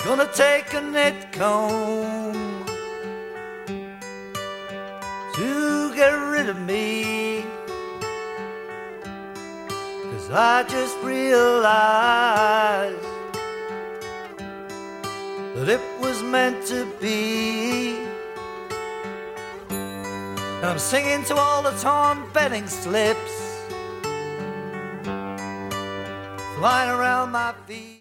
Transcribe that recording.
Gonna take a knit comb to get rid of me, 'cause I just realized that it was meant to be. And I'm singing to all the torn bedding slips flying around my feet.